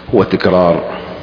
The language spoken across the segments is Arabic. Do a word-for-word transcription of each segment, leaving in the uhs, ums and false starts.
هو تكرار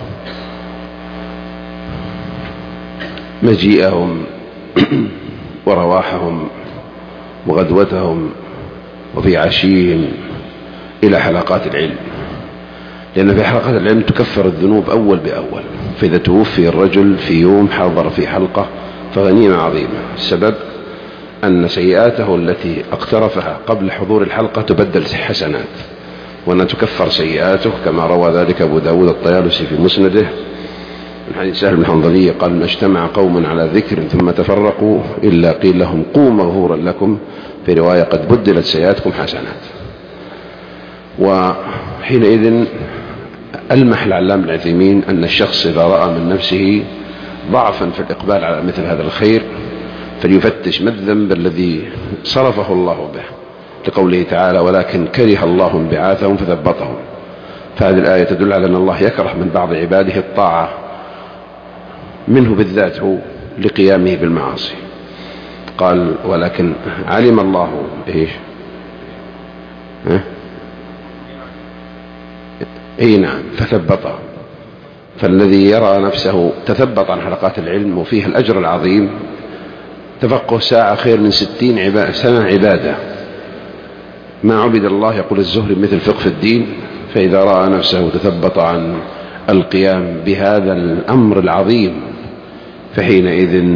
مجيئهم ورواحهم وغدوتهم وفي عشيهم إلى حلقات العلم، لأن في حلقات العلم تكفر الذنوب أول بأول. فإذا توفي الرجل في يوم حضر في حلقة فغنيمة عظيمة. السبب أن سيئاته التي اقترفها قبل حضور الحلقة تبدل حسنات، وأن تكفر سيئاته، كما روى ذلك أبو داود الطيالسي في مسنده من حديث سهل بن حنظلية قال: ما اجتمع قوم على ذكر ثم تفرقوا إلا قيل لهم قوموا مغفورا لكم، في رواية قد بدلت سيئاتكم حسنات. وحينئذ ألمح العلامة ابن عثيمين أن الشخص إذا رأى من نفسه ضعفا في الإقبال على مثل هذا الخير فليفتش ما الذنب الذي صرفه الله به، لقوله تعالى: ولكن كره الله انبعاثهم فثبطهم. فهذه الآية تدل على أن الله يكره من بعض عباده الطاعة منه بالذات هو لقيامه بالمعاصي. قال: ولكن علم الله إيش اي نعم فثبطه. فالذي يرى نفسه تثبط عن حلقات العلم وفيها الأجر العظيم، تفقه ساعة خير من ستين عبادة سنة عبادة. ما عبد الله يقول الزهري مثل فقه في الدين. فإذا رأى نفسه تثبط عن القيام بهذا الأمر العظيم فحينئذ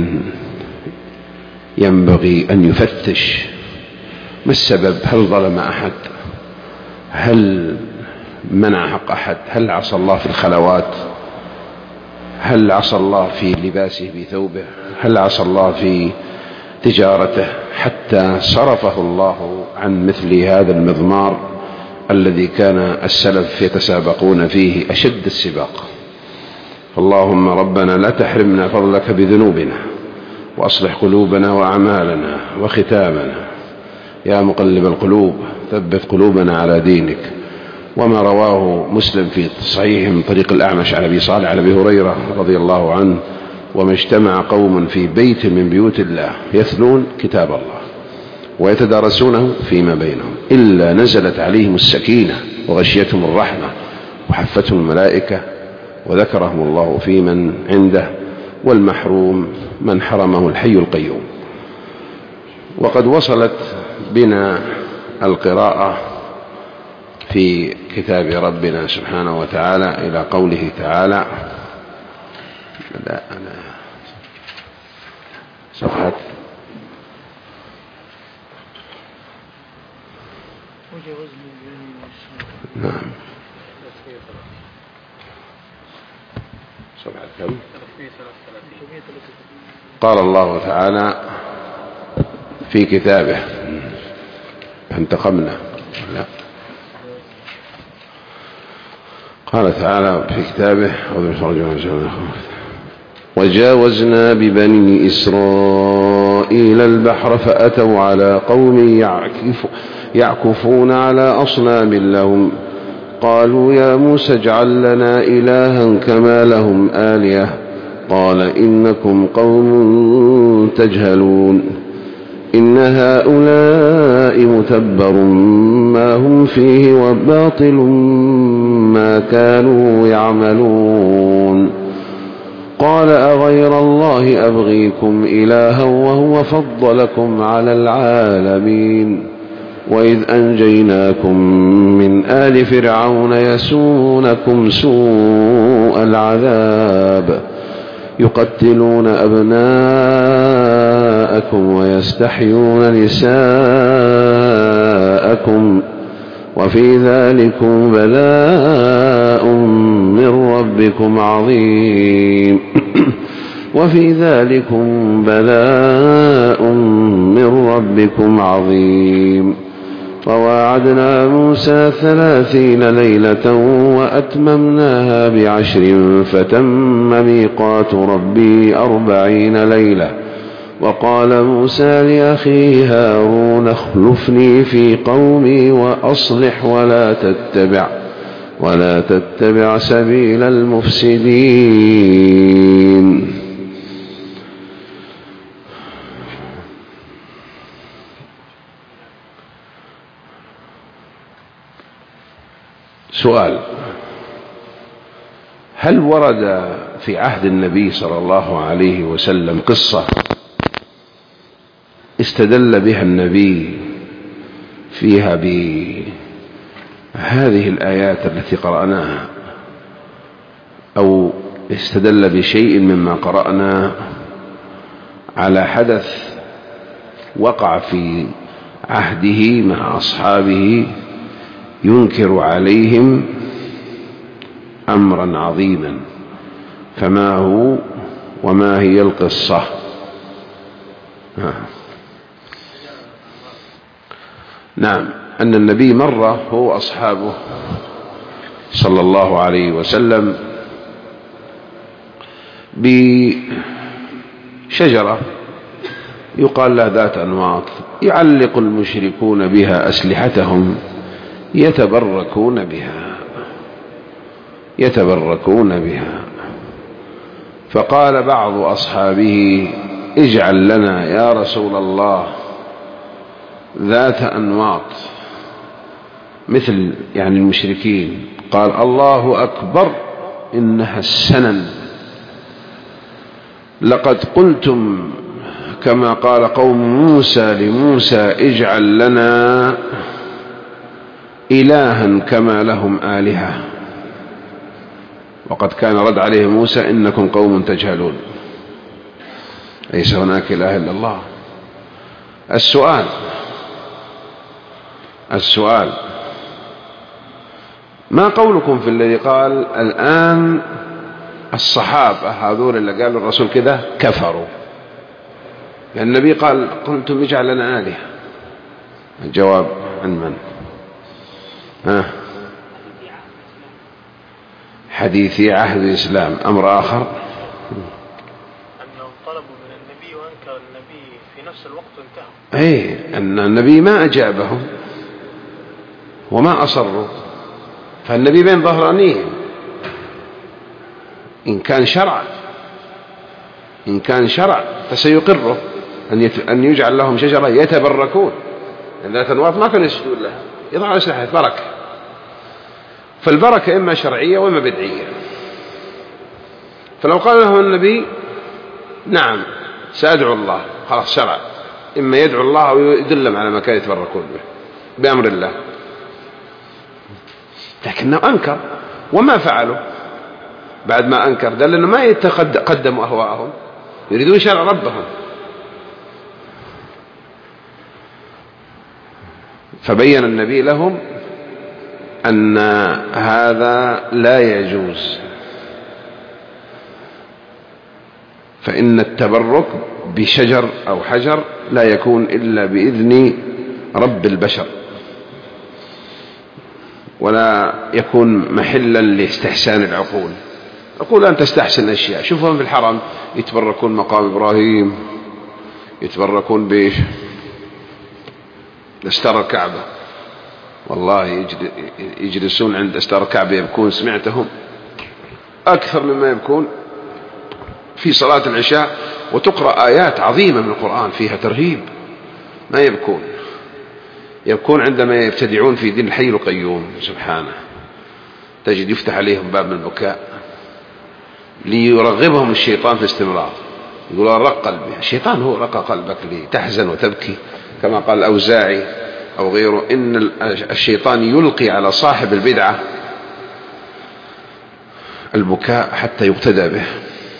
ينبغي أن يفتش ما السبب. هل ظلم أحد؟ هل منع حق أحد؟ هل عصى الله في الخلوات؟ هل عصى الله في لباسه في ثوبه؟ هل عصى الله في تجارته حتى صرفه الله عن مثل هذا المضمار الذي كان السلف يتسابقون فيه أشد السباق؟ اللهم ربنا لا تحرمنا فضلك بذنوبنا، وأصلح قلوبنا وأعمالنا وختامنا، يا مقلب القلوب ثبت قلوبنا على دينك. وما رواه مسلم في صحيح من طريق الأعمش عن أبي صالح عن أبي هريرة رضي الله عنه: وما اجتمع قوم في بيت من بيوت الله يتلون كتاب الله ويتدارسونه فيما بينهم إلا نزلت عليهم السكينة وغشيتهم الرحمة وحفتهم الملائكة وذكرهم الله في من عنده، والمحروم من حرمه الحي القيوم. وقد وصلت بنا القراءة في كتاب ربنا سبحانه وتعالى إلى قوله تعالى: لا أنا صفحة نعم صفحة كم؟ قال الله تعالى في كتابه: انتقمنا لا قال تعالى في كتابه: وجاوزنا ببني إسرائيل البحر فأتوا على قوم يعكفون على أصنام لهم قالوا يا موسى اجعل لنا إلها كما لهم آلهة قال إنكم قوم تجهلون إن هؤلاء متبر ما هم فيه وباطل ما كانوا يعملون قال أغير الله أبغيكم إلها وهو فضلكم على العالمين وإذ أنجيناكم من آل فرعون يسومونكم سوء العذاب يقتلون أبناءكم ويستحيون نساءكم وفي ذلكم بلاء من ربكم عظيم وفي ذلكم بلاء من ربكم عظيم وواعدنا موسى ثلاثين ليلة وأتممناها بعشر فتم ميقات ربي أربعين ليلة وقال موسى لأخيه هارون اخلفني في قومي وأصلح ولا تتبع ولا تتبع سبيل المفسدين. سؤال: هل ورد في عهد النبي صلى الله عليه وسلم قصة استدل بها النبي فيها بهذه الآيات التي قرأناها، أو استدل بشيء مما قرأنا على حدث وقع في عهده مع أصحابه ينكر عليهم أمرا عظيما؟ فما هو وما هي القصة؟ ها. نعم، أن النبي مر هو وأصحابه صلى الله عليه وسلم بشجرة يقال لها ذات أنواط، يعلق المشركون بها أسلحتهم يتبركون بها يتبركون بها فقال بعض أصحابه: اجعل لنا يا رسول الله ذات أنواط مثل يعني المشركين. قال: الله أكبر، إنها السنن، لقد قلتم كما قال قوم موسى لموسى: اجعل لنا إلها كما لهم آلهة. وقد كان رد عليه موسى: إنكم قوم تجهلون، ليس هناك إله إلا الله. السؤال السؤال ما قولكم في الذي قال الآن الصحابة هذول اللي قالوا الرسول كذا كفروا؟ لأن النبي قال: قلتم اجعل لنا آلهة. الجواب عن من؟ ها؟ حديثي عهد الإسلام أمر آخر، أنهم طلبوا من النبي وأنكر النبي في نفس الوقت وانتهوا. أي أن النبي ما أجابهم وما أصروا، فالنبي بين ظهرانيهم. إن كان شرع إن كان شرع فسيقره أن يجعل لهم شجرة يتبركون. ذات أنواط ما كانوا يسجدون لها، يضعوا أسلحة بركة. فالبركة إما شرعية وإما بدعية. فلو قال لهم النبي: نعم سأدعو الله، خلاص شرع، إما يدعو الله أو يدلهم على مكان يتبركون به بأمر الله. لكنه أنكر وما فعلوا بعد ما أنكر، دل أنه ما يتقدموا أهواءهم، يريدون شرع ربهم. فبين النبي لهم أن هذا لا يجوز، فإن التبرك بشجر أو حجر لا يكون إلا بإذن رب البشر، ولا يكون محلا لاستحسان العقول. أقول أن تستحسن أشياء. شوفهم في الحرم يتبركون مقام إبراهيم، يتبركون بإيش؟ أستار الكعبة. والله يجلسون عند أستار الكعبة يبكون، سمعتهم أكثر مما يبكون في صلاة العشاء، وتقرأ آيات عظيمة من القرآن فيها ترهيب. ما يبكون، يبكون عندما يبتدعون في دين الحي القيوم سبحانه. تجد يفتح عليهم باب من البكاء ليرغبهم الشيطان في استمرار. يقول: رق قلبي. الشيطان هو رق قلبك لتحزن وتبكي، كما قال الأوزاعي أو غيره: إن الشيطان يلقي على صاحب البدعة البكاء حتى يقتدى به.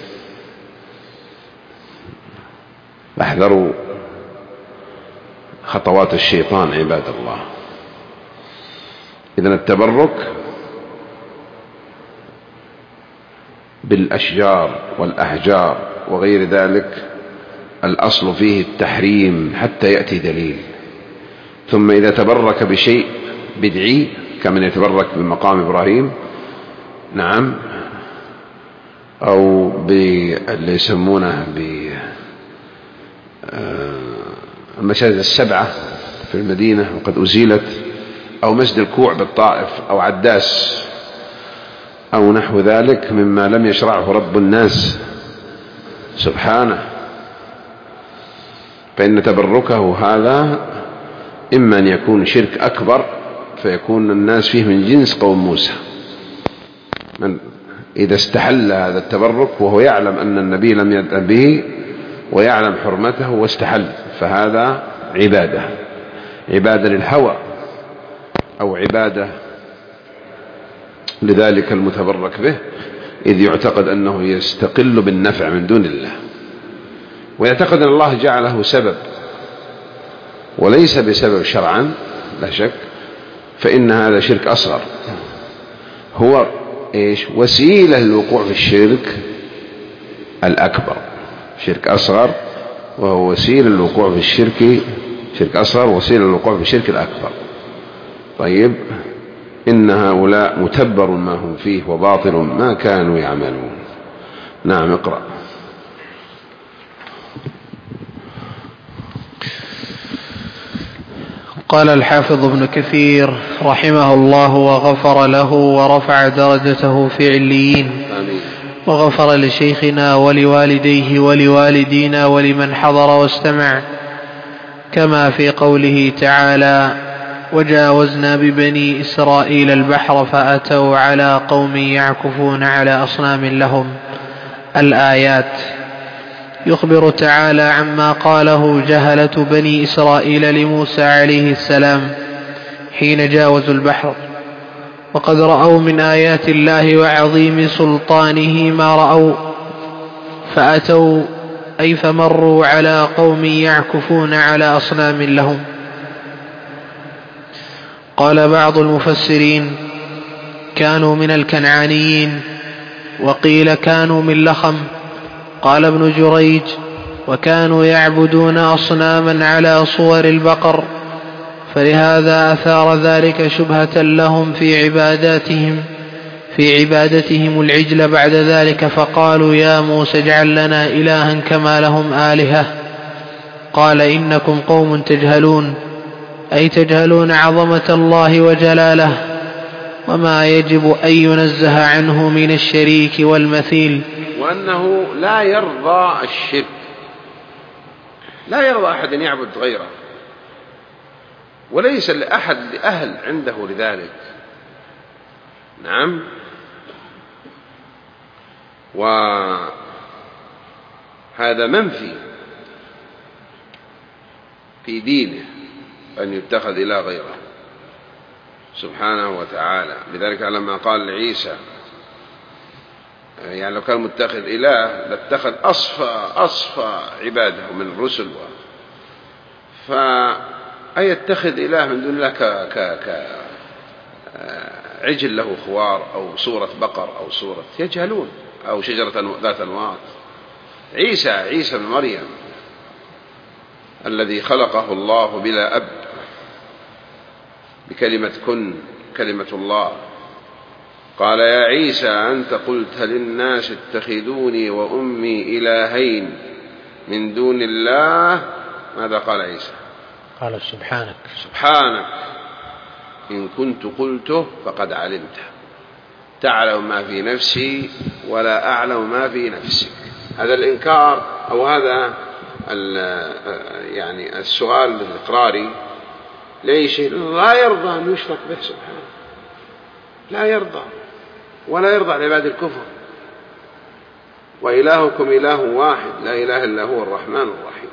احذروا خطوات الشيطان عباد الله. إذن التبرك بالأشجار والأحجار وغير ذلك الأصل فيه التحريم حتى يأتي دليل. ثم إذا تبرك بشيء بدعي كمن يتبرك بمقام إبراهيم، نعم، أو باللي يسمونه بالمساجد السبعة في المدينة وقد أزيلت، أو مسجد الكوع بالطائف، أو عداس، أو نحو ذلك مما لم يشرعه رب الناس سبحانه، فإن تبركه هذا إما أن يكون شرك أكبر فيكون الناس فيه من جنس قوم موسى، من إذا استحل هذا التبرك وهو يعلم أن النبي لم يأذن به ويعلم حرمته واستحل، فهذا عبادة، عبادة للهوى أو عبادة لذلك المتبرك به، إذ يعتقد أنه يستقل بالنفع من دون الله، ويعتقد أن الله جعله سبب وليس بسبب شرعا لا شك، فإن هذا شرك أصغر، هو إيش؟ وسيلة للوقوع في الشرك الأكبر. شرك أصغر وهو وسيلة للوقوع في الشرك، شرك أصغر وسيلة للوقوع في الشرك الأكبر. طيب، إن هؤلاء متبر ما هم فيه وباطل ما كانوا يعملون. نعم، اقرأ. قال الحافظ ابن كثير رحمه الله وغفر له ورفع درجته في عليين، وغفر لشيخنا ولوالديه ولوالدينا ولمن حضر واستمع، كما في قوله تعالى: وجاوزنا ببني إسرائيل البحر فأتوا على قوم يعكفون على أصنام لهم، الآيات. يخبر تعالى عما قاله جهلة بني إسرائيل لموسى عليه السلام حين جاوزوا البحر، وقد رأوا من آيات الله وعظيم سلطانه ما رأوا، فأتوا أي فمروا على قوم يعكفون على أصنام لهم. قال بعض المفسرين: كانوا من الكنعانيين، وقيل كانوا من لخم. قال ابن جريج: وكانوا يعبدون أصناما على صور البقر، فلهذا أثار ذلك شبهة لهم في عباداتهم في عبادتهم العجل بعد ذلك، فقالوا: يا موسى اجعل لنا إلها كما لهم آلهة. قال: إنكم قوم تجهلون، أي تجهلون عظمة الله وجلاله وما يجب أن ينزه عنه من الشريك والمثيل، وأنه لا يرضى الشرك، لا يرضى أحد أن يعبد غيره، وليس لأحد لأهل عنده لذلك. نعم، وهذا منفي في دينه أن يتخذ إله غيره سبحانه وتعالى. لذلك لما قال لعيسى، يعني لو كان متخذ إله لاتخذ أصفى أصفى عباده من الرسل، فأي يتخذ إله من دون الله كعجل له خوار أو صورة بقر أو صورة يجهلون أو شجرة ذات أنواط. عيسى عيسى بن مريم الذي خلقه الله بلا أب بكلمة كن، كلمة الله، قال: يا عيسى أنت قلت للناس اتخذوني وأمي إلهين من دون الله. ماذا قال عيسى؟ قال: سبحانك سبحانك إن كنت قلته فقد علمته، تعلم ما في نفسي ولا أعلم ما في نفسك. هذا الإنكار أو هذا يعني السؤال الإقراري ليش لا يرضى أن يشرك به سبحانه، لا يرضى ولا يرضى عن عباد الكفر. وإلهكم إله واحد لا إله إلا هو الرحمن الرحيم.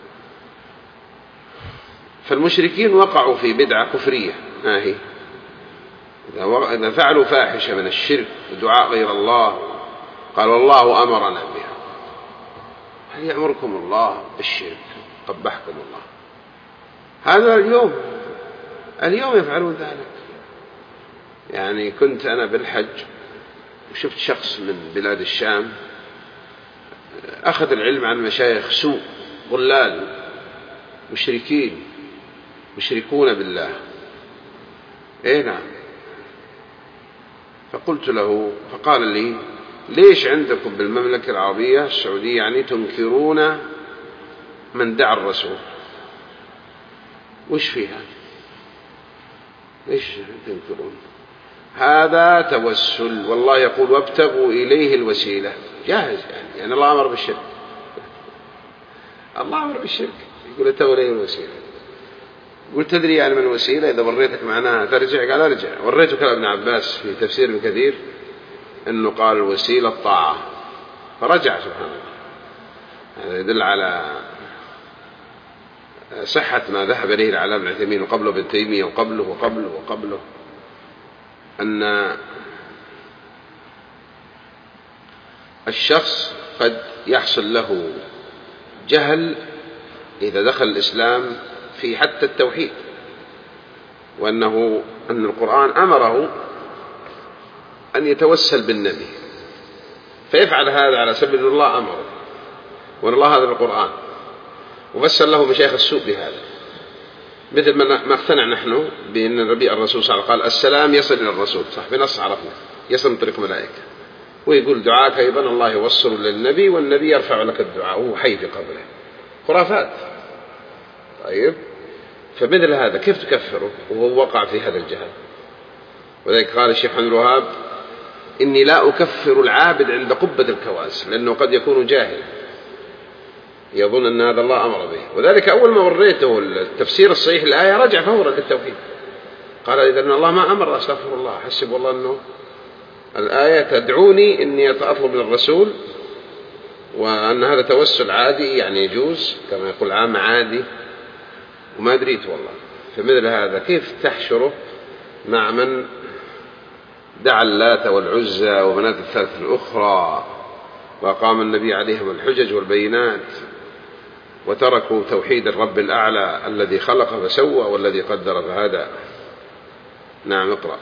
فالمشركين وقعوا في بدعة كفرية، ما هي؟ إذا فعلوا فاحشة من الشرك ودعاء غير الله قال: والله أمرنا بها. هل يأمركم الله بالشرك؟ قبحكم الله. هذا اليوم اليوم يفعلون ذلك. يعني كنت أنا بالحج وشفت شخص من بلاد الشام أخذ العلم عن مشايخ سوء ضلال مشركين مشركون بالله. إيه نعم. فقلت له، فقال لي: ليش عندكم بالمملكة العربية السعودية يعني تنكرون من دعا الرسول؟ وش فيها؟ ليش تنكرون؟ هذا توسل، والله يقول: وابتغوا إليه الوسيلة. جاهز يعني, يعني الله أمر بالشرك. الله أمر بالشرك، يقول: ابتغوا إليه الوسيلة. قلت: تدري يعني من الوسيلة؟ إذا وريتك معناها ترجع. قال: أرجع. وريته كلام ابن عباس في تفسير ابن كثير أنه قال الوسيلة الطاعة فرجع سبحان الله. هذا يدل على صحة ما ذهب إليه العلامة ابن عثيمين وقبله ابن تيمية وقبله وقبله وقبله، أن الشخص قد يحصل له جهل إذا دخل الإسلام في حتى التوحيد، وأنه أن القرآن أمره أن يتوسل بالنبي، فيفعل هذا على سبيل أن الله أمره وأن الله هذا القرآن، وفسر له مشايخ السوء بهذا، مثل ما اقتنع نحن بأن النبي الرسول صلى الله عليه وسلم قال السلام يصل إلى الرسول، صح بنص عرفنا يصل من طريق ملائكة، ويقول دعاك أيضا الله يوصل للنبي والنبي يرفع لك الدعاء وهو حي في قبره. خرافات. طيب، فمثل هذا كيف تكفره وهو وقع في هذا الجهل؟ وذلك قال الشيخ محمد الوهاب إني لا أكفر العابد عند قبة الكواس، لأنه قد يكون جاهل يظن أن هذا الله أمر به، وذلك أول ما وريته التفسير الصحيح للآية رجع فورا للتوحيد، قال إذا أن الله ما أمر أستغفر الله، حسب والله أنه الآية تدعوني إني أطلب من الرسول، وأن هذا توسل عادي يعني يجوز كما يقول عام عادي، وما دريت والله. فمثل هذا كيف تحشره مع من دعا اللات والعزى ومناة الثالثة الأخرى وقام النبي عليهم الحجج والبينات وتركوا توحيد الرب الأعلى الذي خلق فسوى والذي قدر فهدى. نعم اقرأ.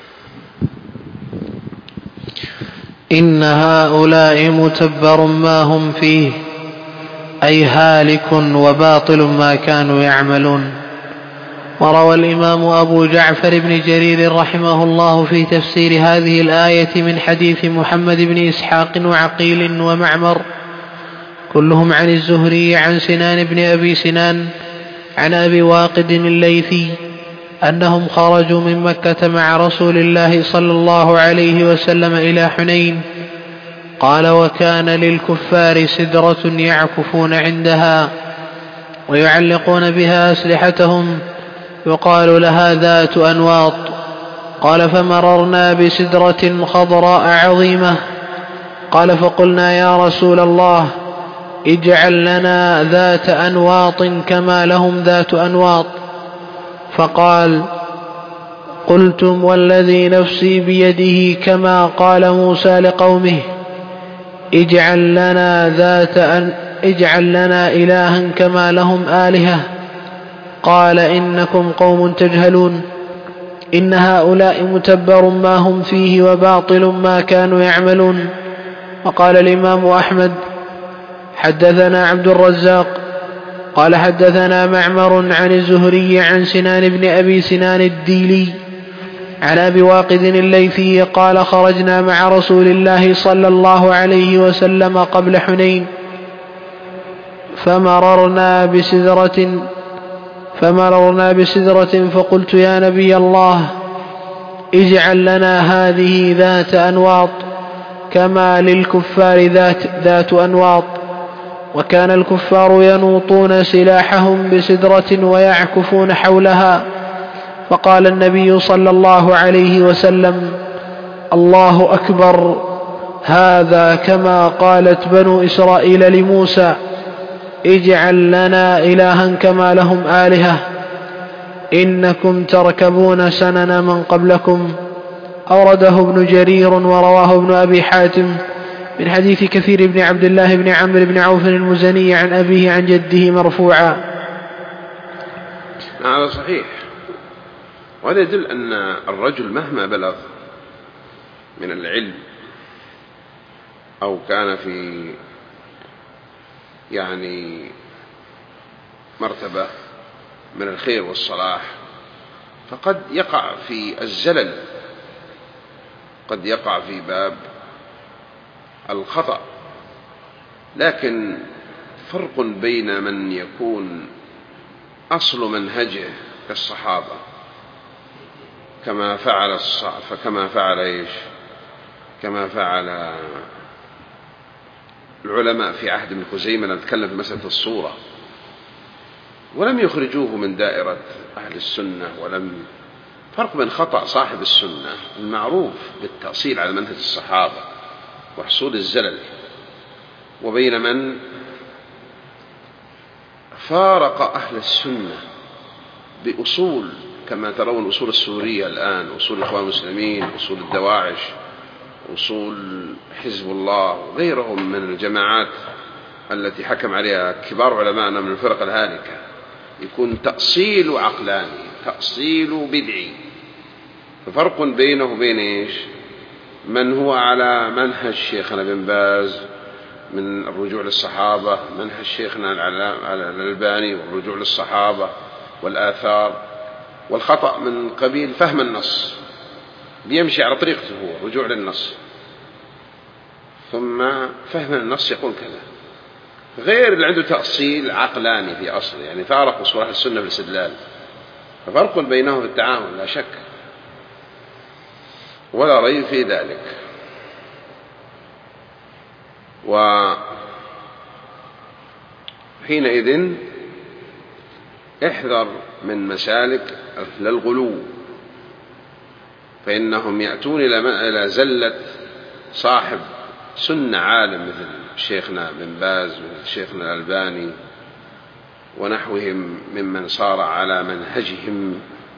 إن هؤلاء متبر ما هم فيه أي هالك وباطل ما كانوا يعملون. وروى الإمام أبو جعفر بن جرير رحمه الله في تفسير هذه الآية من حديث محمد بن إسحاق وعقيل ومعمر كلهم عن الزهري عن سنان بن أبي سنان عن أبي واقد الليثي أنهم خرجوا من مكة مع رسول الله صلى الله عليه وسلم إلى حنين. قال وكان للكفار سدرة يعكفون عندها ويعلقون بها أسلحتهم يقال لها ذات أنواط. قال فمررنا بسدرة خضراء عظيمة. قال فقلنا يا رسول الله اجعل لنا ذات أنواط كما لهم ذات أنواط. فقال قلتم والذي نفسي بيده كما قال موسى لقومه اجعل لنا ذات أن اجعل لنا إلها كما لهم آلهة. قال إنكم قوم تجهلون، إن هؤلاء متبر ما هم فيه وباطل ما كانوا يعملون. وقال الإمام أحمد حدثنا عبد الرزاق قال حدثنا معمر عن الزهري عن سنان بن أبي سنان الديلي عن أبي واقد الليثي قال خرجنا مع رسول الله صلى الله عليه وسلم قبل حنين فمررنا بسدرة فمررنا بسدرة فقلت يا نبي الله اجعل لنا هذه ذات أنواط كما للكفار ذات, ذات أنواط. وكان الكفار ينوطون سلاحهم بسدرة ويعكفون حولها. فقال النبي صلى الله عليه وسلم الله أكبر، هذا كما قالت بنو إسرائيل لموسى اجعل لنا إلها كما لهم آلهة، إنكم تركبون سنن من قبلكم. أورده ابن جرير ورواه ابن أبي حاتم من حديث كثير بن عبد الله بن عمرو بن عوف المزني عن أبيه عن جده مرفوعا. هذا صحيح، وهذا يدل أن الرجل مهما بلغ من العلم أو كان في يعني مرتبة من الخير والصلاح فقد يقع في الزلل، قد يقع في باب الخطأ. لكن فرق بين من يكون أصل منهجه كالصحابة كما فعل فكما فعل إيش كما فعل العلماء في عهد ابن خزيمة نتكلم في مسألة الصورة، ولم يخرجوه من دائرة أهل السنة ولم فرق بين خطأ صاحب السنة المعروف بالتأصيل على منهج الصحابة وحصول الزلل، وبين من فارق أهل السنة بأصول كما ترون أصول السورية الآن، أصول الإخوان المسلمين، أصول الدواعش، أصول حزب الله وغيرهم من الجماعات التي حكم عليها كبار علماءنا من الفرق الهالكة، يكون تأصيل عقلاني، تأصيل بدعي. ففرق بينه وبين إيش؟ من هو على منهج شيخنا بن باز من الرجوع للصحابة، منهج شيخنا الألباني والرجوع للصحابة والآثار، والخطأ من قبيل فهم النص، بيمشي على طريقته هو رجوع للنص، ثم فهم النص يقول كذا، غير اللي عنده تأصيل عقلاني في أصله، يعني فارق أصول السنة بالاستدلال. ففرق بينهم في التعامل لا شك ولا ريب في ذلك. وحينئذ احذر من مسالك للغلو، فإنهم يأتون إلى زلة صاحب سنة عالم مثل شيخنا بن باز مثل شيخنا الألباني ونحوهم ممن صار على منهجهم،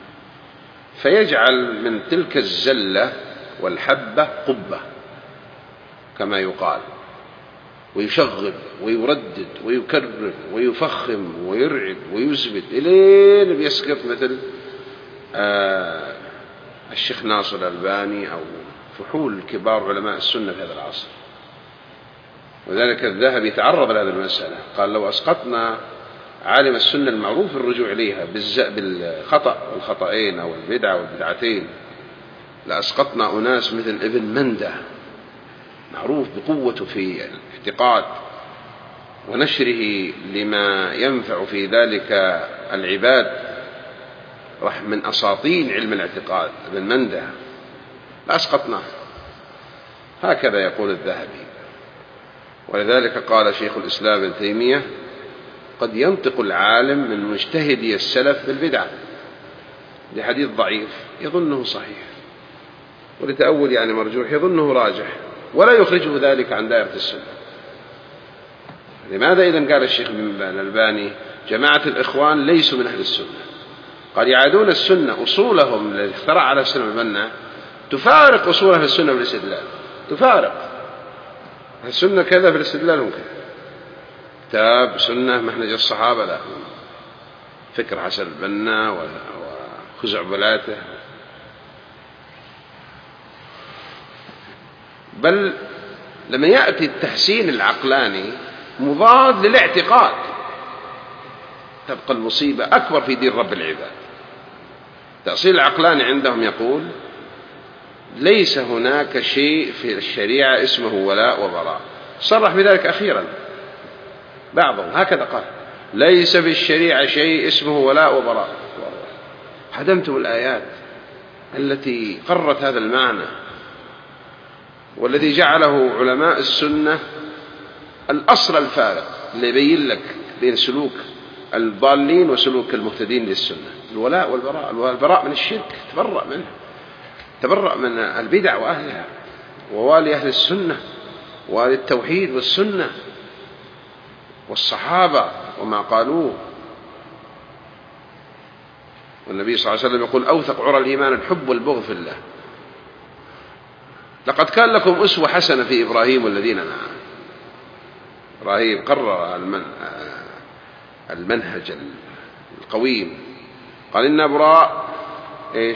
فيجعل من تلك الزلة والحبة قبة كما يقال، ويشغل ويردد ويكرر ويفخم ويرعد ويزبد إلين بيسقط مثل آه الشيخ ناصر الألباني أو فحول كبار علماء السنة في هذا العصر. وذلك الذهبي تعرض لهذه المسألة، قال لو أسقطنا عالم السنة المعروف الرجوع إليها بالخطأ والخطأين أو البدعة والبدعتين لأسقطنا أناس مثل ابن مندة معروف بقوته في الاعتقاد ونشره لما ينفع في ذلك العباد، رح من أساطين علم الاعتقاد ابن مندة لأسقطناه، هكذا يقول الذهبي. ولذلك قال شيخ الإسلام ابن تيمية قد ينطق العالم من مجتهدي السلف بالبدعة لحديث ضعيف يظنه صحيح، ولتأول يعني مرجوح يظنه راجح، ولا يخرجه ذلك عن دائرة السنة. لماذا إذن قال الشيخ بن الألباني جماعة الإخوان ليسوا من أهل السنة؟ قال يعادون السنة أصولهم التي اخترع على السنة البنا تفارق أصول أهل السنة بالاستدلال، تفارق السنة كذا في الاستدلال هم كذا، كتاب سنة منهج الصحابة لا، فكر حسن البنا وخزعبلاته، بل لما يأتي التحسين العقلاني مضاد للاعتقاد تبقى المصيبة أكبر في دين رب العباد. التأصيل العقلاني عندهم يقول ليس هناك شيء في الشريعة اسمه ولاء وبراء، صرح بذلك أخيرا بعضهم هكذا قال ليس في الشريعة شيء اسمه ولاء وبراء. هدمتم الآيات التي قررت هذا المعنى والذي جعله علماء السنة الأصل الفارق اللي يبين لك بين سلوك الضالين وسلوك المهتدين للسنة، الولاء والبراء. البراء من الشرك، تبرأ منه، تبرأ من البدع وأهلها، ووالي أهل السنة والي التوحيد والسنة والصحابة وما قالوه. والنبي صلى الله عليه وسلم يقول أوثق عرى الإيمان الحب والبغض في الله. لقد كان لكم أسوة حسنة في إبراهيم والذين معه. إبراهيم قرر المنهج القويم، قال إن براء إيش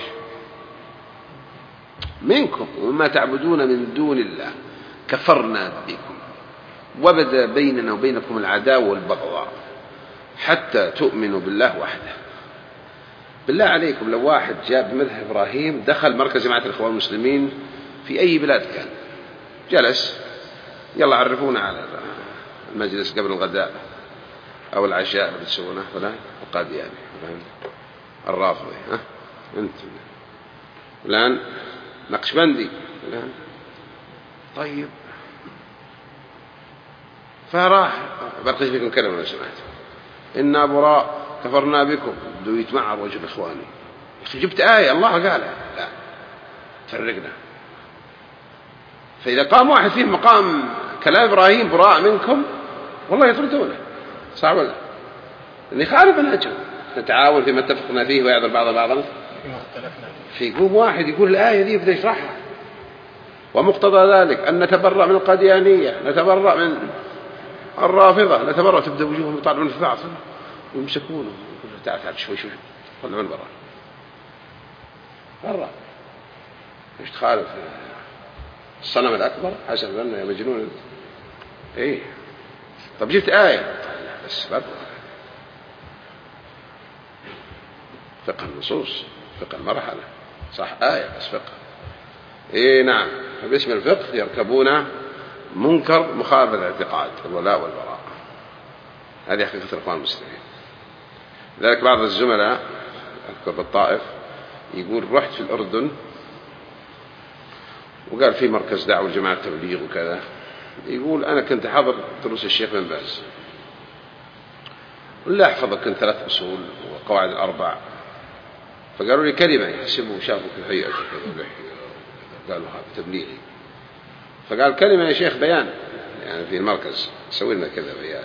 منكم وما تعبدون من دون الله كفرنا بكم وبدا بيننا وبينكم العداوة والبغضاء حتى تؤمنوا بالله وحده. بالله عليكم لو واحد جاب مذهب إبراهيم دخل مركز جماعة الإخوان المسلمين في أي بلاد كان، جلس يلا عرفونا على المجلس قبل الغداء أو العشاء اللي تسوونه فلان القادياني الرافضي، ها أنت فلان نقشبندي فلان، طيب فراح برقش فيكم كلمة لو سمعت إنا براء كفرنا بكم، بدو يتمعر وجه الإخواني جبت آية الله قالها، لا فرقنا. فإذا قام واحد فيه مقام كلام إبراهيم براء منكم والله يطردونه، صح ولا؟ اللي خالف منهجهم. نتعاون فيما اتفقنا فيه ويعذر بعض بعضا في. يقوم واحد يقول الآية دي بدأ يشرحها، ومقتضى ذلك أن نتبرأ من القاديانية، نتبرأ من الرافضة، نتبرأ، تبدأ وجوههم يطالعون في بعض ويمسكونه، يقول تعال تعال شوي شوي طلعون برا برا، مش تخالف الصنم الأكبر حسب أنه يا مجنون. إيه طب جبت آية بس برضه فقه النصوص، فقه المرحلة، صح آية بس فقه. إيه نعم. فباسم الفقه يركبون منكر مخالفة الاعتقاد الولاء والبراء، هذه حقيقة الإخوان المسلمين. لذلك بعض الزملاء أذكر بالطائف يقول رحت في الأردن وقال في مركز دعوة جماعة تبليغ وكذا، يقول أنا كنت حاضر دروس الشيخ بن باز ولا أحفظ كنت ثلاث أصول وقواعد الأربع، فقالوا لي كلمة يحسبوا شافوا في هيئة كذا، قالوا هذا تبليغي، فقال كلمة يا شيخ بيان يعني في المركز سوي لنا كذا بيان.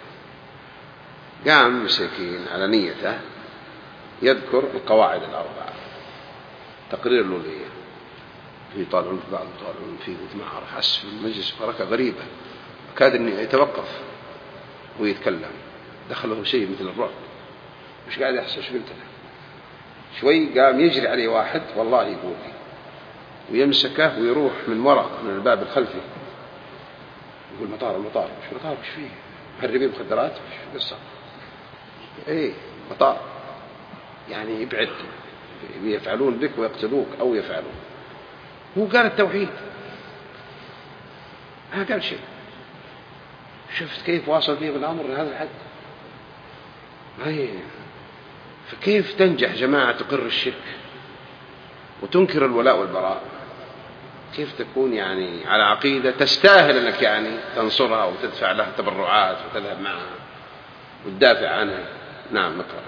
قام مسكين على نيته يذكر القواعد الأربع، تقرير الأولية، في طالعون في بعض طالعون فيه وما أعرف، حس في المجلس فركة غريبة كاد أن يتوقف وهو يتكلم، دخله شيء مثل الرعب، مش قاعد يحسن. شو قلت له؟ شوي قام يجري عليه واحد والله يقول لي ويمسكه ويروح من وراء من الباب الخلفي، يقول مطار المطار. مش مطار، مش فيه مهربين مخدرات، مش قصة. ايه مطار يعني يبعد، يفعلون بك ويقتلوك أو يفعلون. هو قال التوحيد، ما قال شيء. شفت كيف واصل فيه بالأمر لهذا الحد؟ هاي فكيف تنجح جماعة تقر الشرك وتنكر الولاء والبراء؟ كيف تكون يعني على عقيدة تستاهل أنك يعني تنصرها وتدفع لها تبرعات وتذهب معها وتدافع عنها؟ نعم نقرأ.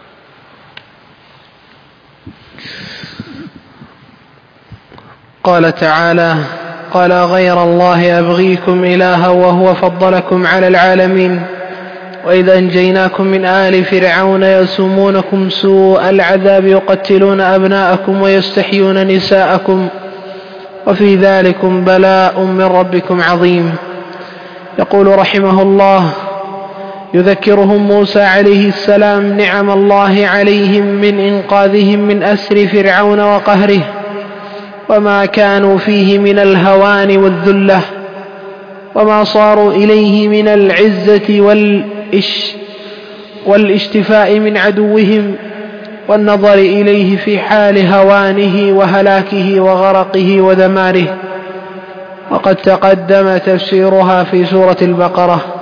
قال تعالى: قال غير الله أبغيكم إلها وهو فضلكم على العالمين وإذا أنجيناكم من آل فرعون يسومونكم سوء العذاب يقتلون أبناءكم ويستحيون نساءكم وفي ذلكم بلاء من ربكم عظيم. يقول رحمه الله: يذكرهم موسى عليه السلام نعم الله عليهم من إنقاذهم من أسر فرعون وقهره وما كانوا فيه من الهوان والذلة وما صاروا إليه من العزة والإش والاشتفاء من عدوهم والنظر إليه في حال هوانه وهلاكه وغرقه ودماره، وقد تقدم تفسيرها في سورة البقرة.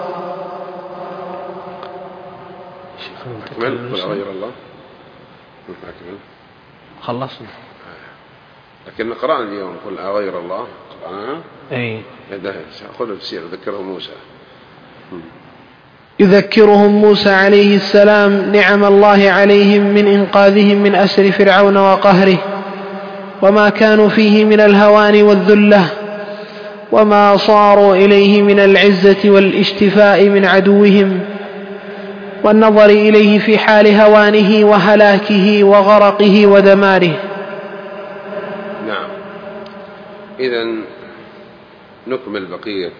غير الله خلصنا، لكن قرأنا اليوم قل أغير الله قرأنا. أي خذ تفسير ذكرهم موسى. يذكرهم موسى عليه السلام نعم الله عليهم من إنقاذهم من أسر فرعون وقهره وما كانوا فيه من الهوان والذلة وما صاروا إليه من العزة والاشتفاء من عدوهم والنظر إليه في حال هوانه وهلاكه وغرقه ودماره. نعم. إذن نكمل بقية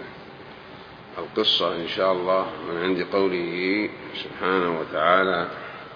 القصة إن شاء الله من عند قوله سبحانه وتعالى: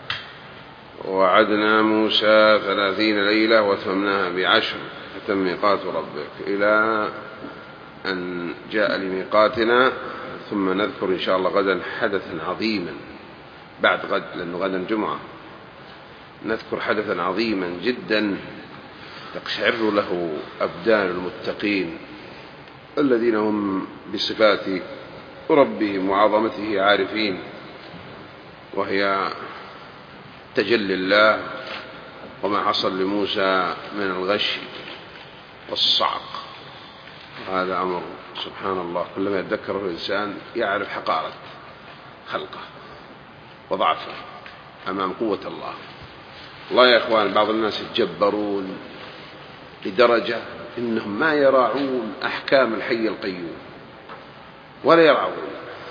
ووعدنا موسى ثلاثين ليلة وأتممناها بعشر فتم ميقات ربك، إلى أن جاء لميقاتنا. ثم نذكر إن شاء الله غدا حدثا عظيما بعد غد، لأنه غدا الجمعة، نذكر حدثا عظيما جدا تقشعر له أبدان المتقين الذين هم بصفات ربهم وعظمته عارفين، وهي تجلي الله وما حصل لموسى من الغش والصعق. هذا أمر سبحان الله كلما يتذكره الإنسان يعرف حقارة خلقه وضعفه أمام قوة الله. والله يا إخوان بعض الناس يتجبرون لدرجة إنهم ما يراعون أحكام الحي القيوم ولا يرعون،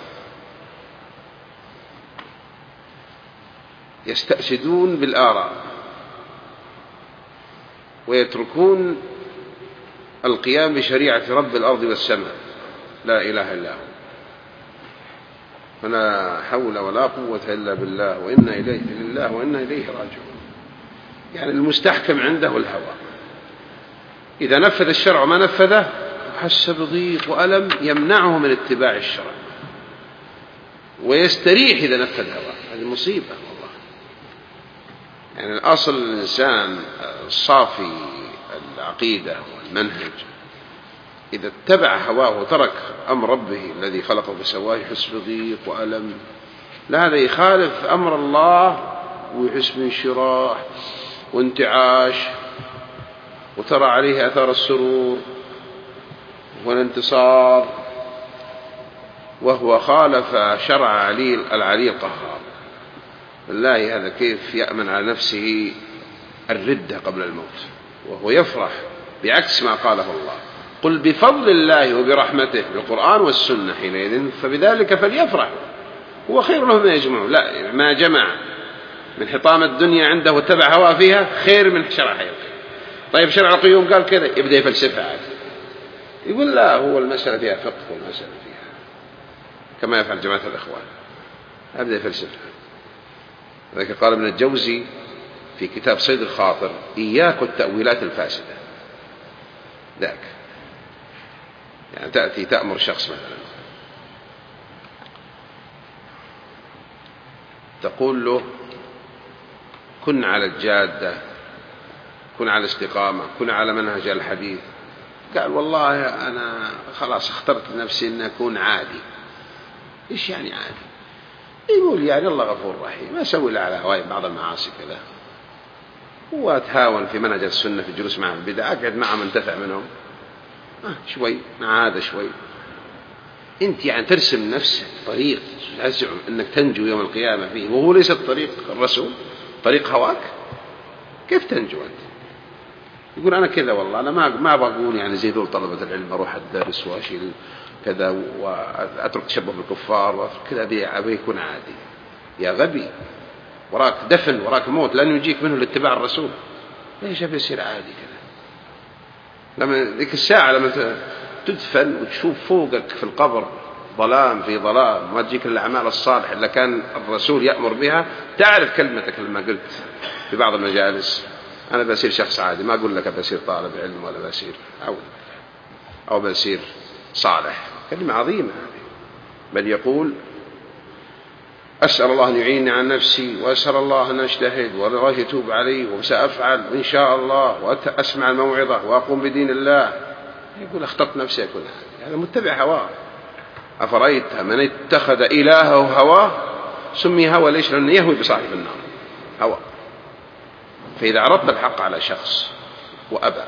يستأسدون بالآراء ويتركون القيام بشريعة رب الأرض والسماء لا إله إلا هو. فلا حول ولا قوة إلا بالله وإنا إليه لله وإنا إليه راجعون. يعني المستحكم عنده الهوى، إذا نفذ الشرع ما نفذه حس بضيق وألم يمنعه من اتباع الشرع، ويستريح إذا نفذ هواه. هذه مصيبة والله. يعني الأصل الإنسان الصافي العقيدة والمنهج إذا اتبع هواه وترك أمر ربه الذي خلقه فسواه يحس بضيق وألم، لا هذا يخالف أمر الله ويحس بانشراح وانتعاش وترى عليه أثار السرور والانتصار، وهو خالف شرع علي العلي القهار. بالله هذا كيف يأمن على نفسه الردة قبل الموت وهو يفرح بعكس ما قاله الله؟ قل بفضل الله وبرحمته بالقرآن والسنة حينئذ فبذلك فليفرح هو خير له ما يجمعه. لا، ما جمع من حطام الدنيا عنده واتبع هواه فيها خير من شرع حياته. طيب شرع القيوم قال كذا يبدأ يفلسفها عاد، يقول لا هو المسألة فيها فقه والمسألة فيها كما يفعل جماعة الإخوان، يبدأ يفلسفها. ذلك قال ابن الجوزي في كتاب صيد الخاطر إياك والتأويلات الفاسدة. ذاك يعني تأتي تأمر شخص مثلا تقول له كن على الجادة، كن على الاستقامة، كن على منهج الحديث. قال والله أنا خلاص اخترت لنفسي أن أكون عادي. إيش يعني عادي؟ يقول يعني الله غفور رحيم، ما أسوي له على هواي بعض المعاصي كذا وأتهاون في منهج السنة في الجلوس مع البدع، أقعد معهم انتفع منهم آه شوي مع هذا شوي. أنت يعني ترسم نفسك طريق تزعم أنك تنجو يوم القيامة فيه وهو ليس الطريق الرسول، طريق هواك. كيف تنجو أنت؟ يقول أنا كذا والله أنا ما ما بقول يعني زي ذول طلبة العلم أروح الدرس وأشيل كذا وأترك تشبه بالكفار وكذا أبي يكون عادي. يا غبي، وراك دفن وراك موت لن يجيك منه لاتباع الرسول، ليش أبي يصير عادي كذا؟ لما ذيك الساعة لما تدفن وتشوف فوقك في القبر ظلام في ظلام ما تجيك الأعمال الصالحة اللي كان الرسول يأمر بها، تعرف كلمتك لما قلت في بعض المجالس أنا بصير شخص عادي، ما أقول لك بصير طالب علم ولا بصير أو أو بصير صالح. كلمة عظيمة هذه. بل يقول أسأل الله أن يعينني عن نفسي وأسأل الله أن أجتهد والله يتوب علي وسأفعل إن شاء الله وأسمع الموعظة وأقوم بدين الله. يقول اخترت نفسي أكون هذا يعني متبع هواه. أفرأيت من اتخذ إلهه هواه سمي هوى. ليش؟ لأنه يهوي بصاحب النار هوى. فإذا عرضت الحق على شخص وأبى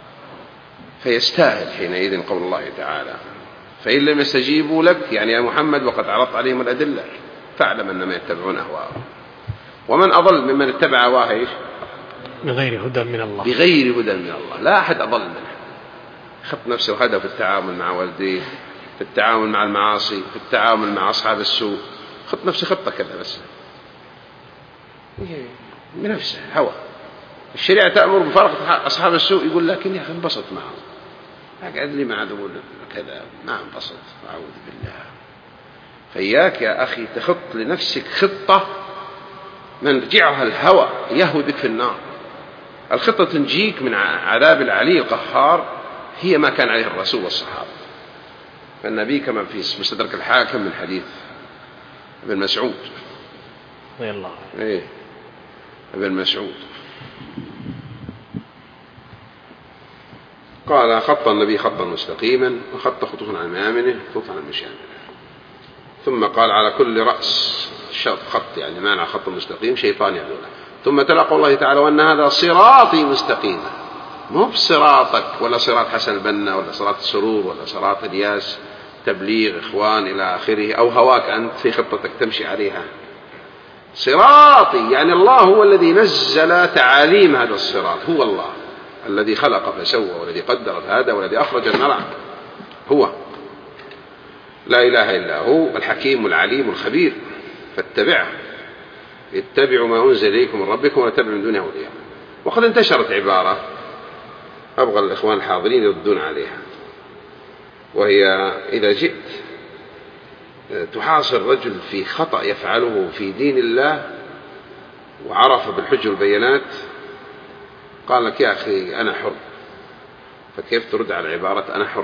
فيستاهل حينئذ قول الله تعالى فإن لم يستجيبوا لك يعني يا محمد وقد عرضت عليهم الأدلة فاعلم أنما يتبعون أهواءهم. ومن أضل ممن اتبع هواه إيش؟ بغير هدى من الله. بغير هدى من الله. لا أحد أضل منه. خط نفسه هدف في التعامل مع والديه، في التعامل مع المعاصي، في التعامل مع أصحاب السوء. خط نفسه خطة كذا بس بنفسه هوى. الشريعة تأمر بفرق أصحاب السوء، يقول لكن يا أخي انبسط معهم، أقعد لي مع ذول كذا ما انبسط أعوذ بالله. فإياك يا أخي تخط لنفسك خطة منرجعها الهوى يهوي بك في النار. الخطة تنجيك من عذاب العلي القهار هي ما كان عليه الرسول والصحابة. فالنبي كما في مستدرك الحاكم من حديث ابن مسعود رضي الله عنه إيه ابن مسعود قال خط النبي خطا مستقيما وخط خطوطا عن ميامنه خطوطا عن مشامنه، ثم قال على كل رأس خط يعني معنى خط مستقيم شيطان يعلونه، ثم تلا قول الله تعالى وأن هذا صراطي مستقيما، مو بصراطك ولا صراط حسن البنا ولا صراط السرور ولا صراط الياس تبليغ إخوان إلى آخره أو هواك أنت في خطتك تمشي عليها. صراطي يعني الله هو الذي نزل تعاليم هذا الصراط، هو الله الذي خلق فسوى والذي قدر فهدى والذي أخرج المرعى، هو لا إله إلا هو الحكيم العليم الخبير، فاتبعه، اتبعوا ما أنزل إليكم من ربكم ولا تتبعوا من دونه أولياء. وقد انتشرت عبارة أبغى الإخوان الحاضرين يردون عليها، وهي إذا جئت تحاصر رجل في خطأ يفعله في دين الله وعرف بالحج والبينات قال لك يا أخي أنا حر، فكيف ترد على عبارة أنا حر؟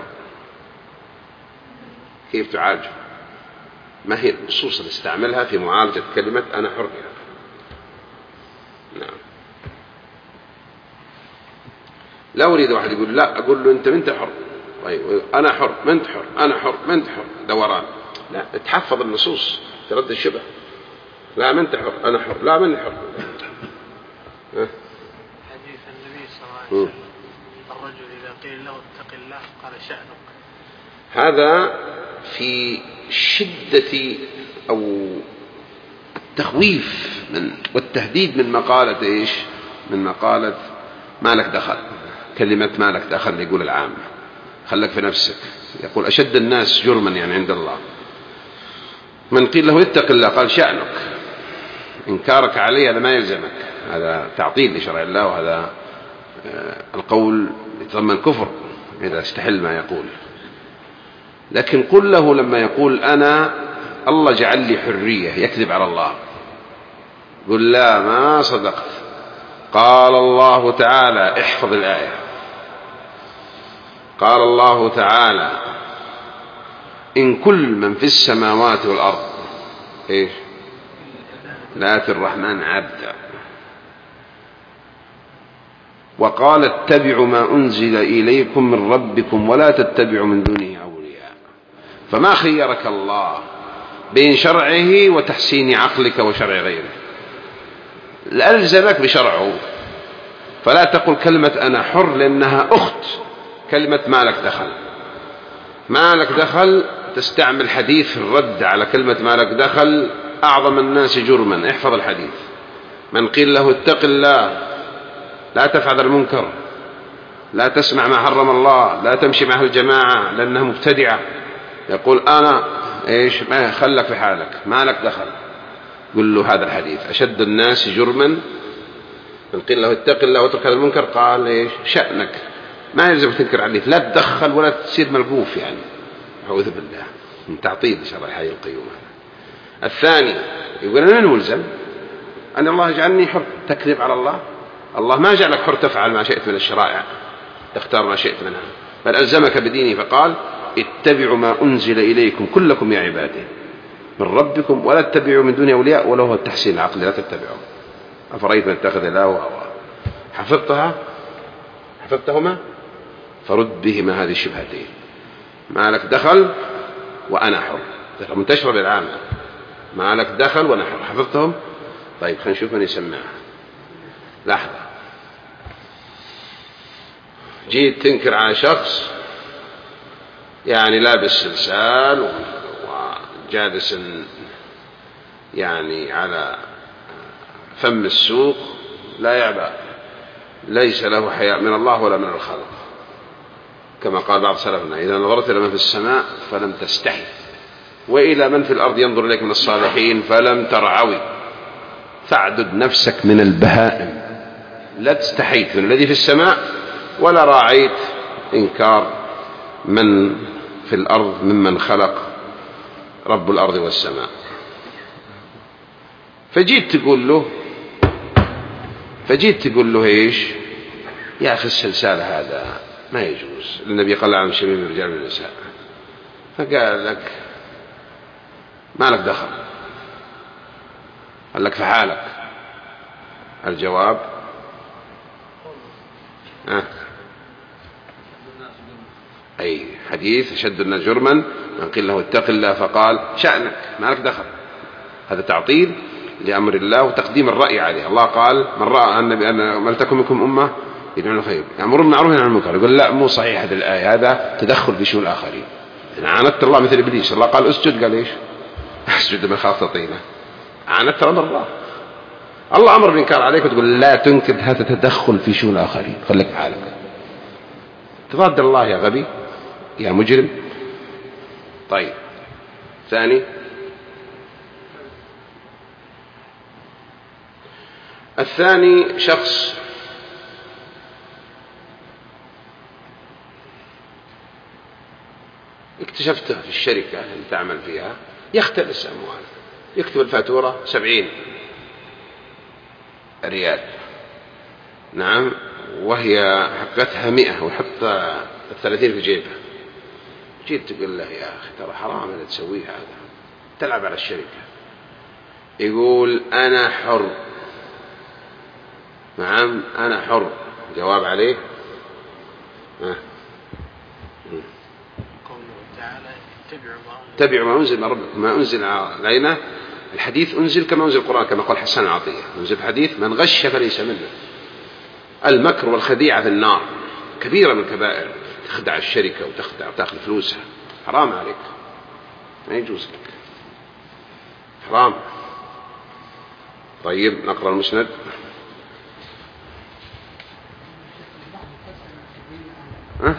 كيف تعالجه؟ ما هي النصوص اللي استعملها في معالجة كلمة أنا حر؟ نعم. لا أريد واحد يقول لا، أقول له أنت من أنت حر؟ طيب أنا حر، من أنت حر؟ أنا حر، من أنت حر؟ دوران. لا، تحفظ النصوص ترد الشبه. لا، من أنت حر؟ أنا حر. لا، من حر؟ حديث النبي صلى الله عليه وسلم الرجل إذا قيل له اتق الله قال شأنك. هذا في شدة أو التخويف من والتهديد من مقالة إيش؟ من مقالة ما لك دخل. كلمة ما لك دخل يقول العام، خلك في نفسك. يقول أشد الناس جرما يعني عند الله من قيل له اتق الله قال شأنك. إنكارك عليه هذا ما يلزمك، هذا تعطيل لشرع الله، وهذا القول يتضمن كفر إذا استحل ما يقول. لكن قل له لما يقول أنا الله جعل لي حرية يكذب على الله، قل لا ما صدقت، قال الله تعالى احفظ الآية، قال الله تعالى إن كل من في السماوات والأرض إيش لا في الرحمن عبدا، وقال اتبعوا ما أنزل إليكم من ربكم ولا تتبعوا من دونه أولياء. فما خيرك الله بين شرعه وتحسين عقلك وشرع غيره، لألزمك بشرعه. فلا تقل كلمة أنا حر لأنها أخت كلمة ما لك دخل. ما لك دخل تستعمل حديث في الرد على كلمة ما لك دخل أعظم الناس جرما. احفظ الحديث، من قيل له اتق الله لا تفعل المنكر، لا تسمع ما حرم الله، لا تمشي مع الجماعة لأنها مبتدعة، يقول أنا إيش ما خلك في حالك ما لك دخل. قل له هذا الحديث أشد الناس جرما من قيل له اتق الله واترك هذا المنكر قال إيش شأنك. ما يلزم تنكر عليه، لا تدخل ولا تصير ملقوف يعني. أعوذ بالله من تعطيل شرع الحي القيوم. الثاني يقول أنا من ملزم أن الله جعلني حر، تكذب على الله. الله ما جعلك حر تفعل ما شئت من الشرائع، تختار ما شئت منها، بل ألزمك بدينه فقال اتبعوا ما أنزل إليكم كلكم يا عبادي من ربكم ولا تتبعوا من دون أولياء ولو هو التحسين العقل لا تتبعوا. أفرأيت من اتخذ إلهه هواه. حفظتها حفظتهما فرد بهما هذه الشبهتين، ما لك دخل وأنا حر، منتشرة بالعامة، ما لك دخل وأنا حر. حفظتهم؟ طيب خلينا نشوف من يسمعها. لحظة، جيت تنكر على شخص يعني لابس سلسال وجالس يعني على فم السوق لا يعبأ، ليس له حياء من الله ولا من الخلق، كما قال بعض سلفنا إذا نظرت إلى من في السماء فلم تستحي وإلى من في الأرض ينظر إليك من الصالحين فلم ترعوي. فاعدد نفسك من البهائم، لا تستحيت من الذي في السماء ولا راعيت إنكار من في الأرض ممن خلق رب الأرض والسماء. فجيت تقول له فجيت تقول له إيش يا أخي السلسال هذا ما يجوز، النبي قال عن شميم الرجال والنساء. فقال لك ما لك دخل، قال لك في حالك. الجواب أه. أي حديث أشد الناس جرما من قيل له اتق الله فقال شأنك ما لك دخل. هذا تعطيل لأمر الله وتقديم الرأي عليه. الله قال من رأى النبي أن لتكن منكم أمة يدعون الخير يأمرون بالمعروف وينهون عن المنكر. يقول لا مو صحيح هذه الآية، هذا تدخل في شؤون الآخرين. يعني عاندت الله مثل إبليس، الله قال اسجد قال إيش اسجد من خاف طينه. عاندت أمر الله الله أمر بالإنكار عليك وتقول لا تنكر، هذا تدخل في شؤون الآخرين، خليك في حالك. تضاد الله يا غبي يا مجرم. طيب ثاني، الثاني شخص اكتشفته في الشركة اللي تعمل فيها يختلس أموال، يكتب الفاتورة سبعين ريال، نعم، وهي حقتها مئة ويحط الثلاثين في جيبه. جيت تقول له يا أخي ترى حرام اللي تسويه هذا، تلعب على الشركة. يقول أنا حر. نعم أنا حر. جواب عليه ها. اتبعوا ما أنزل من ربكم ما أنزل علينا. الحديث أنزل كما أنزل القرآن، كما قال حسان العطية، أنزل الحديث من غش فليس منه. المكر والخديعة في النار كبيرة من الكبائر، تخدع الشركة وتخدع وتأخذ فلوسها، حرام عليك، ما يجوز لك، حرام. طيب نقرأ المسند. ها؟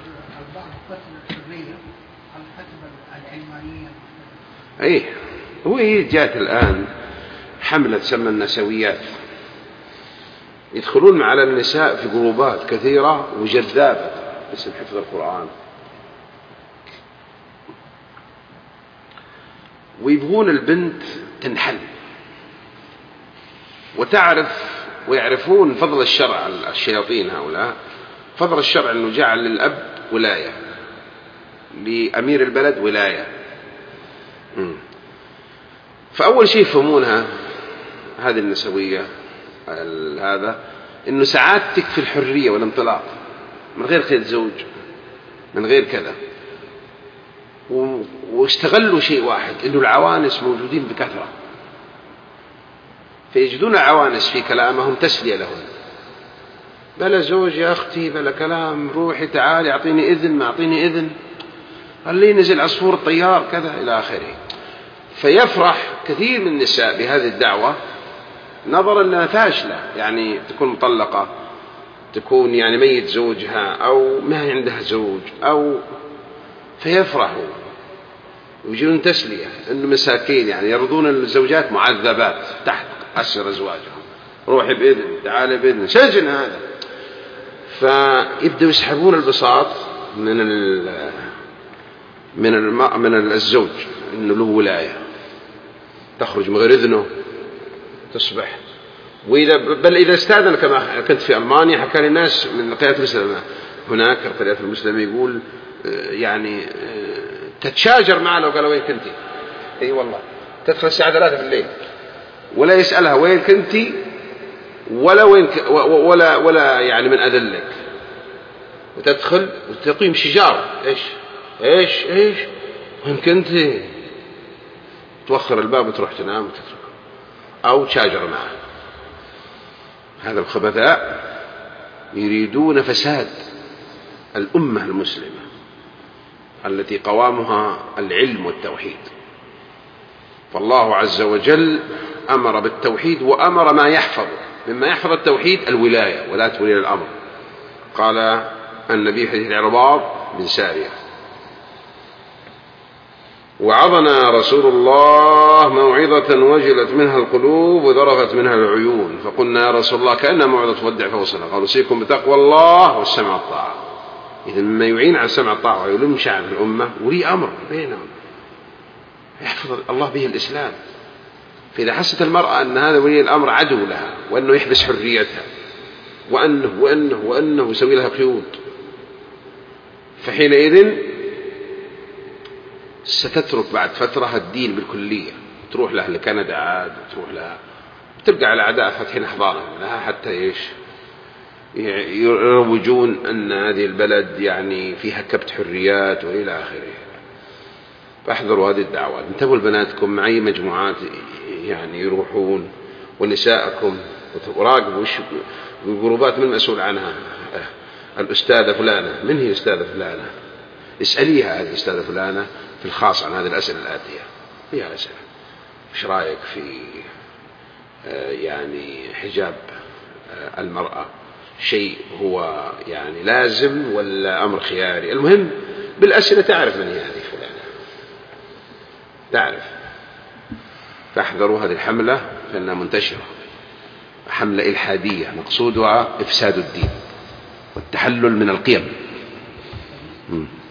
ايه هو جاءت الآن حملة تسمى النسويات، يدخلون على النساء في جروبات كثيرة وجذابة باسم حفظ القرآن، ويبغون البنت تنحل وتعرف، ويعرفون فضل الشرع على الشياطين هؤلاء. فضل الشرع أنه جعل للأب ولاية، لأمير البلد ولاية. فأول شيء يفهمونها هذه النسوية هذا إنه ساعات تكفي الحرية والانطلاق من غير قيد زوج، من غير كذا. واستغلوا شيء واحد، إنه العوانس موجودين بكثرة، فيجدون العوانس في كلامهم تسلية لهم. بلا زوج يا أختي، بلا كلام، روحي تعالي أعطيني إذن، ما أعطيني إذن، قال لي نزل عصفور الطيار كذا إلى آخره. فيفرح كثير من النساء بهذه الدعوة نظرا أنها فاشلة، يعني تكون مطلقة، تكون يعني ميت زوجها أو ما عندها زوج، أو فيفرحوا ويجون تسلية إنه مساكين، يعني يرضون الزوجات معذبات تحت أسر أزواجهم، روحي بإذن، تعالي بإذن، سجن هذا. فيبدأوا يسحبون البساط من ال من الم... من الزوج، إنه له ولاية، تخرج من غير إذنه، تصبح. وإذا بل إذا استأذن، كما كنت في ألمانيا حكى لي ناس من القيادات المسلمة هناك، القيادات المسلمة يقول يعني تتشاجر معه لو قال وين كنتي. اي والله تدخل الساعة ثلاثة في الليل ولا يسألها وين كنتي ولا وين ك... ولا ولا يعني من أذلك، وتدخل وتقيم شجار. ايش ايش ايش وين كنتي؟ توخر الباب وتروح تنام وتترك، أو تشاجر معه. هذا الخبثاء يريدون فساد الأمة المسلمة التي قوامها العلم والتوحيد. فالله عز وجل أمر بالتوحيد وأمر ما يحفظ، مما يحفظ التوحيد الولاية، ولاية ولي الأمر. قال النبي في حديث العرباض بن سارية: وعظنا رسول الله موعظة وجلت منها القلوب وذرفت منها العيون، فقلنا يا رسول الله كأنها موعظة تودع فوصلنا، قال أوصيكم بتقوى الله والسمع والطاعة. إذا مما يعين على السمع والطاعة ويلم شعب الأمة ولي أمر بينهم يحفظ الله به الإسلام. فإذا حست المرأة أن هذا ولي الأمر عدو لها، وأنه يحبس حريتها، وأنه وأنه وأنه يسوي لها قيود، فحينئذ ستترك بعد فترة الدين بالكلية، تروح لها لكندا عاد، وتروح لها تبقى على أعداء فتحين أحضانهم لها حتى إيش يروجون أن هذه البلد يعني فيها كبت حريات وإلى آخره. فاحذروا هذه الدعوات، انتبهوا لبناتكم مع أي مجموعات يعني يروحون، ونساءكم وراقبوا وش الجروبات من مسؤول عنها. الأستاذة فلانة، من هي الأستاذة فلانة؟ اسأليها هذه الأستاذة فلانة في الخاص عن هذه الأسئلة الآتية. هي أسئلة: إيش رأيك في يعني حجاب المرأة شيء هو يعني لازم ولا أمر خياري؟ المهم بالأسئلة تعرف من هي هذه فلانة، تعرف. فاحذروا هذه الحملة فإنها منتشرة، حملة إلحادية مقصودها إفساد الدين والتحلل من القيم.